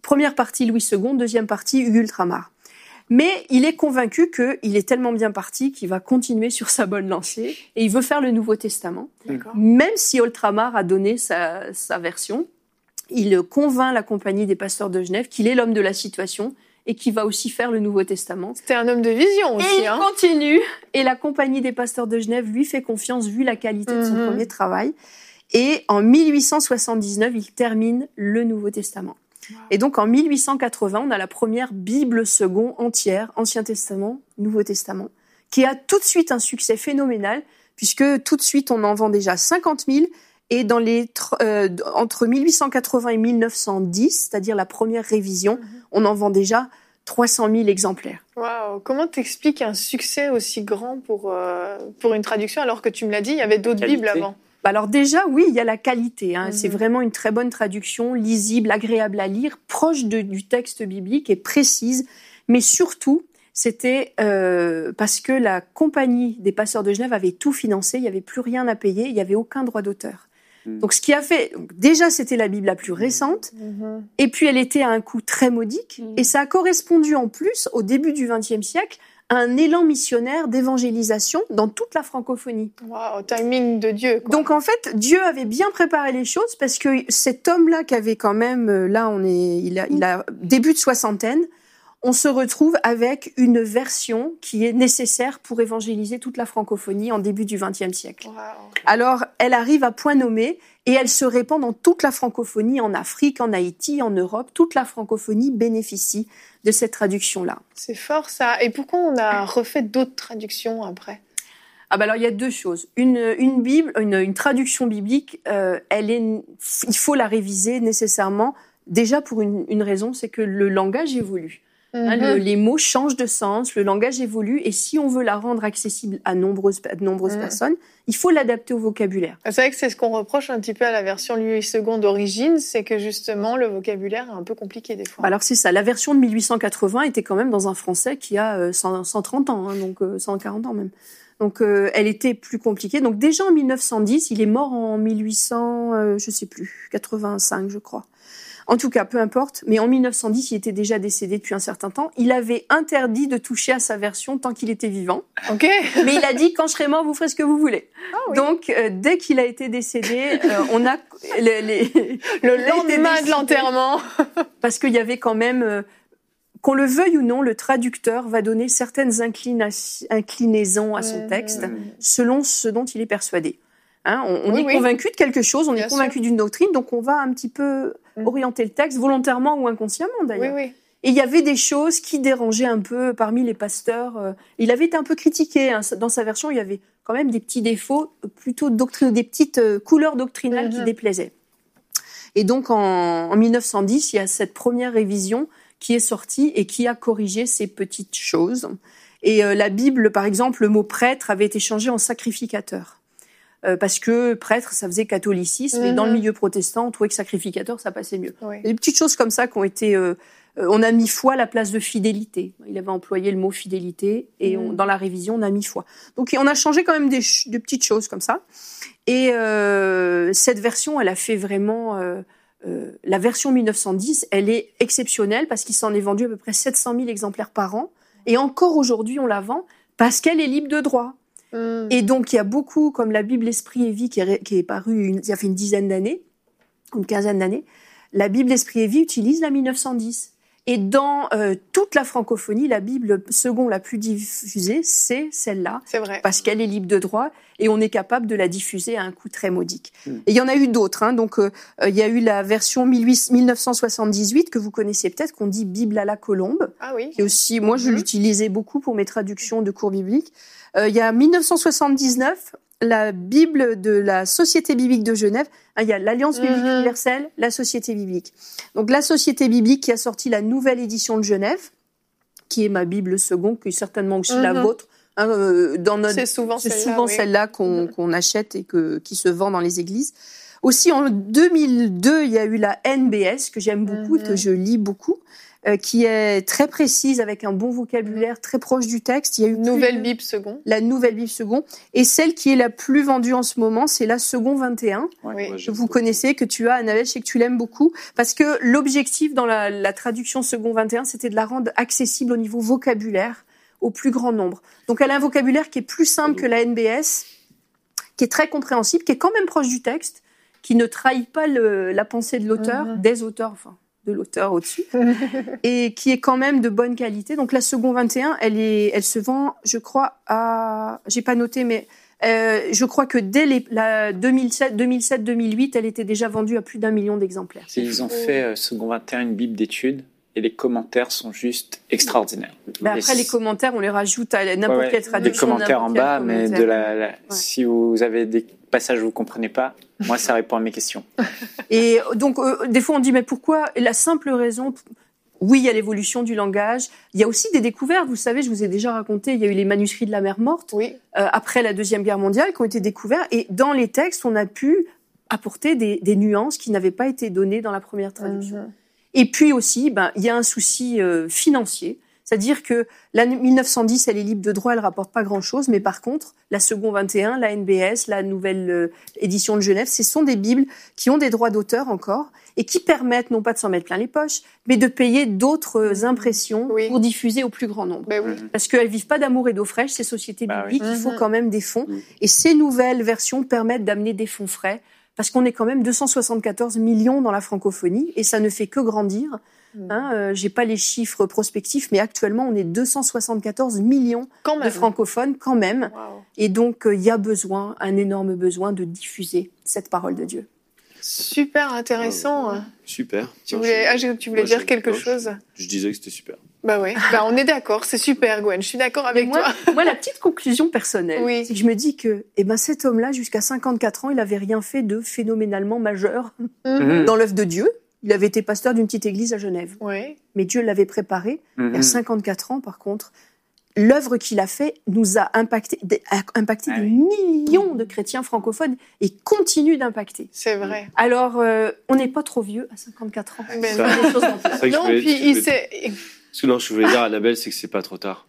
première partie Louis second, deuxième partie Hugues Ultramar. Mais il est convaincu qu'il est tellement bien parti qu'il va continuer sur sa bonne lancée et il veut faire le Nouveau Testament. D'accord. Même si Ultramar a donné sa, sa version, il convainc la Compagnie des Pasteurs de Genève qu'il est l'homme de la situation et qu'il va aussi faire le Nouveau Testament. C'était un homme de vision aussi. Et il hein. continue, et la Compagnie des Pasteurs de Genève lui fait confiance vu la qualité de son Mhm. premier travail. Et en mille huit cent soixante-dix-neuf, il termine le Nouveau Testament. Wow. Et donc en mille huit cent quatre-vingts, on a la première Bible seconde entière, Ancien Testament, Nouveau Testament, qui a tout de suite un succès phénoménal, puisque tout de suite on en vend déjà cinquante mille, et dans les euh, entre mille huit cent quatre-vingts et mille neuf cent dix, c'est-à-dire la première révision, Mhm. on en vend déjà trois cent mille exemplaires. Waouh, comment t'expliques un succès aussi grand pour, euh, pour une traduction alors que tu me l'as dit, il y avait d'autres Qualité. Bibles avant. Alors déjà, oui, il y a la qualité. Hein. Mhm. C'est vraiment une très bonne traduction, lisible, agréable à lire, proche de, du texte biblique et précise. Mais surtout, c'était euh, parce que la Compagnie des Pasteurs de Genève avait tout financé, il n'y avait plus rien à payer, il n'y avait aucun droit d'auteur. Mhm. Donc ce qui a fait, donc, déjà c'était la Bible la plus récente, Mhm. et puis elle était à un coût très modique, Mhm. et ça a correspondu en plus, au début du vingtième siècle, à un élan missionnaire d'évangélisation dans toute la francophonie. Waouh, timing de Dieu. Quoi. Donc en fait, Dieu avait bien préparé les choses parce que cet homme-là qui avait quand même, euh, là on est, il a, il a début de soixantaine, on se retrouve avec une version qui est nécessaire pour évangéliser toute la francophonie en début du vingtième siècle. Waouh. Alors elle arrive à point nommé et elle se répand dans toute la francophonie, en Afrique, en Haïti, en Europe. Toute la francophonie bénéficie de cette traduction-là. C'est fort ça. Et pourquoi on a refait d'autres traductions après? Ah bah alors il y a deux choses. Une, une Bible, une, une traduction biblique, euh, elle est, il faut la réviser nécessairement. Déjà pour une, une raison, c'est que le langage évolue. Hein, le, les mots changent de sens, le langage évolue, et si on veut la rendre accessible à nombreuses, à de nombreuses Mmh. personnes, il faut l'adapter au vocabulaire. C'est vrai que c'est ce qu'on reproche un petit peu à la version Louis second d'origine, c'est que justement le vocabulaire est un peu compliqué des fois. Alors c'est ça, la version de mille huit cent quatre-vingts était quand même dans un français qui a euh, cent, cent trente ans, hein, donc euh, cent quarante ans même. Donc euh, elle était plus compliquée. Donc déjà en mille neuf cent dix, il est mort en mille huit cents, euh, je sais plus, quatre-vingt-cinq je crois. En tout cas, peu importe, mais en mille neuf cent dix, il était déjà décédé depuis un certain temps. Il avait interdit de toucher à sa version tant qu'il était vivant. Ok. Mais il a dit, quand je serai mort, vous ferez ce que vous voulez. Ah oui. Donc, euh, dès qu'il a été décédé, euh, on a les, les- Le il a été lendemain de décidé. l'enterrement. Parce qu'il y avait quand même, euh, qu'on le veuille ou non, le traducteur va donner certaines inclina- inclinaisons à son Mhm. texte selon ce dont il est persuadé. Hein, on on Oui, est oui. convaincu de quelque chose, on Bien est convaincu d'une doctrine, donc on va un petit peu Mhm. orienter le texte, volontairement ou inconsciemment Oui, d'ailleurs. oui. Et il y avait des choses qui dérangeaient un peu parmi les pasteurs. euh, Il avait été un peu critiqué. Hein. Dans sa version, il y avait quand même des petits défauts, euh, plutôt doctrin- des petites euh, couleurs doctrinales qui Mhm. déplaisaient. Et donc, en, en mille neuf cent dix, il y a cette première révision qui est sortie et qui a corrigé ces petites choses. Et euh, la Bible, par exemple, le mot prêtre avait été changé en sacrificateur. Euh, parce que prêtre, ça faisait catholicisme, et dans le Mhm. milieu protestant, on trouvait que sacrificateur, ça passait mieux. Oui. Des petites choses comme ça qui ont été... Euh, euh, on a mis foi à la place de fidélité. Il avait employé le mot fidélité, et on, Mhm. dans la révision, on a mis foi. Donc on a changé quand même des, ch- des petites choses comme ça. Et euh, cette version, elle a fait vraiment... Euh, euh, la version mille neuf cent dix, elle est exceptionnelle parce qu'il s'en est vendu à peu près sept cent mille exemplaires par an. Et encore aujourd'hui, on la vend parce qu'elle est libre de droit. Mm. Et donc, il y a beaucoup, comme la Bible Esprit et Vie, qui est, ré- qui est parue une, il y a fait une dizaine d'années, une quinzaine d'années, la Bible Esprit et Vie utilise la mille neuf cent dix. Et dans euh, toute la francophonie, la Bible seconde la plus diffusée, c'est celle-là, C'est vrai. parce qu'elle est libre de droit, et on est capable de la diffuser à un coût très modique. Mm. Et il y en a eu d'autres. Hein, donc, euh, il y a eu la version mille neuf cent soixante-dix-huit, que vous connaissez peut-être, qu'on dit Bible à la colombe, Ah oui. qui est aussi, moi, je Mhm. l'utilisais beaucoup pour mes traductions de cours bibliques. Euh, il y a mille neuf cent soixante-dix-neuf, la Bible de la Société biblique de Genève. Hein, il y a l'Alliance biblique Mhm. universelle, la Société biblique. Donc la Société biblique qui a sorti la nouvelle édition de Genève, qui est ma Bible seconde, qui est certainement aussi la Mhm. vôtre. Hein, euh, dans notre, C'est souvent c'est celle-là. souvent oui. celle-là qu'on Mhm. qu'on achète et que, qui se vend dans les églises. Aussi, en deux mille deux, il y a eu la N B S, que j'aime beaucoup et que Mhm. je lis beaucoup. euh, qui est très précise, avec un bon vocabulaire, très proche du texte. Il y a eu Nouvelle de... Bible Second. La Nouvelle Bible Second. Et celle qui est la plus vendue en ce moment, c'est la Second vingt et un. Oui. Moi, Que vous connaissez, que tu as, Annabelle, je sais que tu l'aimes beaucoup. Parce que l'objectif dans la, la traduction Second vingt et un, c'était de la rendre accessible au niveau vocabulaire au plus grand nombre. Donc elle a un vocabulaire qui est plus simple que la N B S, qui est très compréhensible, qui est quand même proche du texte, qui ne trahit pas le, la pensée de l'auteur, Mm-hmm. des auteurs, enfin de l'auteur au-dessus, et qui est quand même de bonne qualité. Donc la Second vingt et un, elle est, elle se vend, je crois, à, j'ai pas noté, mais euh, je crois que dès les, la deux mille sept, deux mille sept, deux mille huit, elle était déjà vendue à plus d'un million d'exemplaires. Ils ont fait euh, Second vingt et un une bible d'études et les commentaires sont juste extraordinaires. Mais après, Et les commentaires, on les rajoute à n'importe Ouais, ouais, quelle des traduction. commentaires en n'importe bas, quel mais commentaire. de la, la- si vous avez des passages que vous comprenez pas, moi ça répond à mes questions. Et donc, euh, des fois, on dit, mais pourquoi? Et la simple raison, oui, il y a l'évolution du langage. Il y a aussi des découvertes. Vous savez, je vous ai déjà raconté, il y a eu les manuscrits de la mer morte, Oui. euh, après la Deuxième Guerre mondiale, qui ont été découverts. Et dans les textes, on a pu apporter des, des nuances qui n'avaient pas été données dans la première traduction. Mhm. Et puis aussi, ben, il y a un souci euh, financier. C'est-à-dire que la mille neuf cent dix, elle est libre de droit, elle rapporte pas grand-chose. Mais par contre, la Second vingt et un, la N B S, la nouvelle euh, édition de Genève, ce sont des bibles qui ont des droits d'auteur encore et qui permettent non pas de s'en mettre plein les poches, mais de payer d'autres impressions Oui. pour diffuser au plus grand nombre. Ben oui. Parce qu'elles vivent pas d'amour et d'eau fraîche, ces sociétés Bah bibliques, oui. il faut Mhm. quand même des fonds. Mhm. Et ces nouvelles versions permettent d'amener des fonds frais, parce qu'on est quand même deux cent soixante-quatorze millions dans la francophonie, et ça ne fait que grandir. Mhm. Hein, euh, j'ai pas les chiffres prospectifs, mais actuellement, on est deux cent soixante-quatorze millions Quand de même. francophones quand même. Wow. Et donc, il y a besoin, un énorme besoin de diffuser cette parole de Dieu. Super intéressant. Super. Tu Non, voulais, je- ah, je- tu voulais moi, dire je- quelque non, je- chose? Je disais que c'était super. Bah oui. Bah on est d'accord. C'est super, Gwen. Je suis d'accord avec moi, toi. moi, la petite conclusion personnelle, Oui. c'est que je me dis que eh ben, cet homme-là, jusqu'à cinquante-quatre ans, il avait rien fait de phénoménalement majeur Mhm. dans l'œuvre de Dieu. Il avait été pasteur d'une petite église à Genève. Oui. Mais Dieu l'avait préparé. Mhm. Et à cinquante-quatre ans, par contre, l'œuvre qu'il a fait nous a impacté, a impacté Ah des oui. millions de chrétiens francophones et continue d'impacter. C'est vrai. Alors, euh, on n'est pas trop vieux à cinquante-quatre ans. Mais Ça- non. Des choses dans le C'est vrai que je Non, voulais- puis je il voulais- s'est. Parce que non, je voulais dire à Annabelle, c'est que c'est pas trop tard.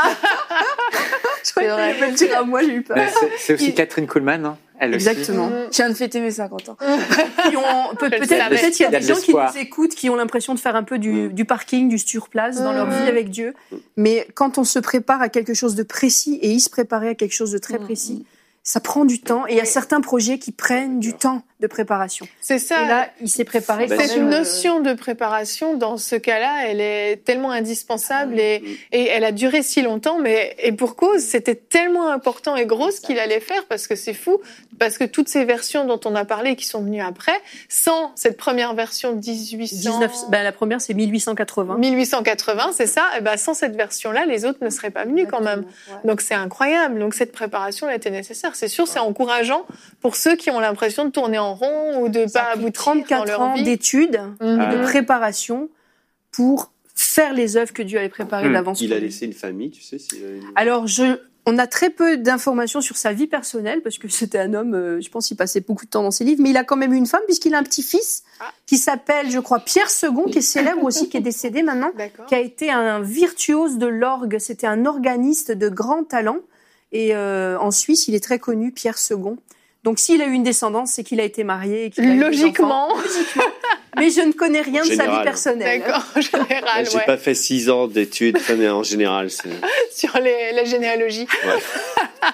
Je croyais que tu allais me le dire à moi, j'ai eu peur. Mais c'est- C'est aussi Il- Catherine Kuhlman, hein, elle aussi. Exactement. Mhm. Je viens de fêter mes cinquante ans. Qui ont- peut- Je le Peut-être savais. peut-être il y a Il y a des de gens qui l'espoir. nous écoutent, qui ont l'impression de faire un peu du, du parking, du surplace dans leur Mhm. vie avec Dieu. Mais quand on se prépare à quelque chose de précis, et il se préparait à quelque chose de très précis, ça prend du temps. Et il y a Oui. certains projets qui prennent du temps de préparation. C'est ça. Et là, il s'est préparé. Bah, quand Cette même, euh, notion de préparation, dans ce cas-là, elle est tellement indispensable et, Mm. et elle a duré si longtemps, mais et pour cause, c'était tellement important et gros ce qu'il allait faire, parce que c'est fou, parce que toutes ces versions dont on a parlé qui sont venues après, sans cette première version dix-huit cents... dix-neuf ben, la première, c'est mille huit cent quatre-vingts. mille huit cent quatre-vingts, c'est ça. Et ben sans cette version-là, les autres ne seraient pas venus quand même. Donc c'est incroyable. Donc cette préparation, elle était nécessaire. C'est sûr, c'est encourageant pour ceux qui ont l'impression de tourner en rond ou de Ça pas a pris aboutir dans trente-quatre leur ans vie. d'études, Mhm. et de préparation pour faire les œuvres que Dieu avait préparées Mhm. d'avance. Il pour a lui. laissé une famille, tu sais. s'il a une- Alors, je, on a très peu d'informations sur sa vie personnelle, parce que c'était un homme, euh, je pense qu'il passait beaucoup de temps dans ses livres, mais il a quand même eu une femme, puisqu'il a un petit-fils Ah. qui s'appelle, je crois, Pierre Second, qui est célèbre aussi, qui est décédé maintenant, D'accord. qui a été un virtuose de l'orgue. C'était un organiste de grand talent. Et euh, en Suisse, il est très connu, Pierre Second. Donc, s'il a eu une descendance, c'est qu'il a été marié. Et qu'il a eu des Logiquement. enfants. Logiquement. Mais je ne connais rien de sa vie Général. personnelle. D'accord, en général, J'ai ouais. pas fait six ans d'études, mais en général, c'est. Sur les, la généalogie. Ouais.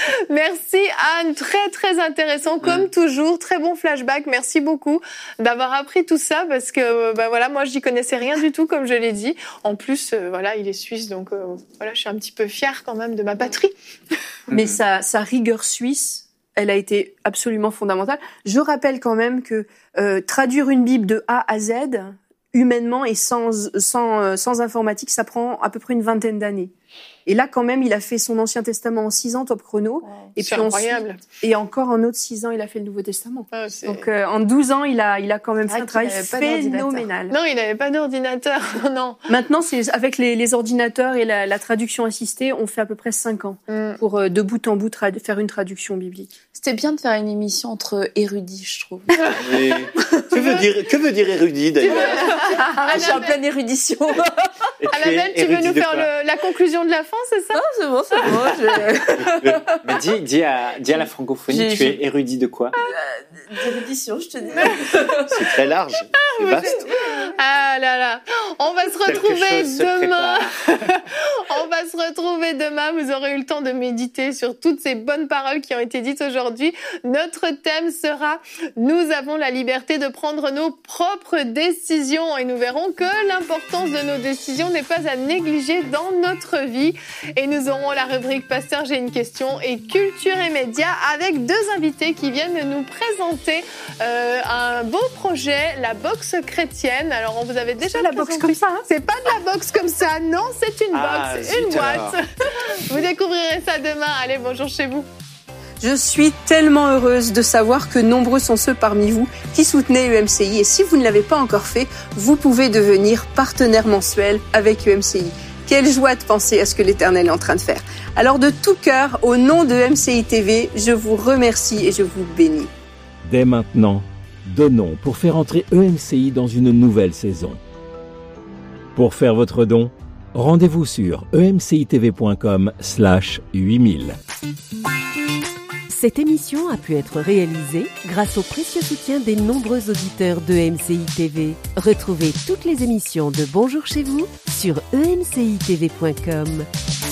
Merci Anne, très très intéressant comme toujours, très bon flashback. Merci beaucoup d'avoir appris tout ça parce que bah voilà, moi j'y connaissais rien du tout comme je l'ai dit. En plus euh, voilà, il est suisse donc euh, voilà, je suis un petit peu fière quand même de ma patrie. Mais sa, sa rigueur suisse, elle a été absolument fondamentale. Je rappelle quand même que euh, traduire une Bible de A à Z, humainement et sans, sans, euh, sans informatique, ça prend à peu près une vingtaine d'années. Et là, quand même, il a fait son Ancien Testament en six ans, top chrono. Et C'est puis incroyable. ensuite, et encore en autre six ans, il a fait le Nouveau Testament. Ah, c'est- Donc euh, en douze ans, il a, il a quand même Ah, fait un qu'il travail avait pas d'ordinateur. phénoménal. Non, il n'avait pas d'ordinateur. non. Maintenant, c'est avec les, les ordinateurs et la, la traduction assistée, on fait à peu près cinq ans Mm. pour euh, de bout en bout trad- faire une traduction biblique. C'était bien de faire une émission entre érudits, je trouve. Mais, tu Que veut dire, que veut dire érudit d'ailleurs? Ah, je suis en pleine érudition. Et tu es Annabelle, tu veux érudit nous de faire quoi? le- la conclusion de la fin, c'est ça? Ah, c'est bon, c'est bon. je- Mais dis, dis, à, dis à la francophonie, J'ai- tu j'ai- es érudit de quoi? D'érudition, je te dis. C'est très large, c'est vaste. Ah là là, on va se Quelque retrouver chose se demain. prépare. On va se retrouver demain. Vous aurez eu le temps de méditer sur toutes ces bonnes paroles qui ont été dites aujourd'hui. Notre thème sera « Nous avons la liberté de prendre nos propres décisions » et nous verrons que l'importance de nos décisions n'est pas à négliger dans notre vie. Et nous aurons la rubrique « Pasteur, j'ai une question » et « Culture et médias » avec deux invités qui viennent nous présenter euh, un beau projet, la boxe chrétienne. Alors, on vous avait déjà La boxe présenté- comme ça, hein. C'est pas de la boxe comme ça, non, c'est une Ah, box, zut une boîte. alors. Vous découvrirez ça demain. Allez, bonjour chez vous. Je suis tellement heureuse de savoir que nombreux sont ceux parmi vous qui soutenaient U M C I. Et si vous ne l'avez pas encore fait, vous pouvez devenir partenaire mensuel avec U M C I. Quelle joie de penser à ce que l'Éternel est en train de faire. Alors de tout cœur, au nom de U M C I T V, je vous remercie et je vous bénis. Dès maintenant, donnons pour faire entrer E M C I dans une nouvelle saison. Pour faire votre don, rendez-vous sur emcitv.com slash 8000. Cette émission a pu être réalisée grâce au précieux soutien des nombreux auditeurs de E M C I T V. Retrouvez toutes les émissions de Bonjour chez vous sur e m c i t v point com.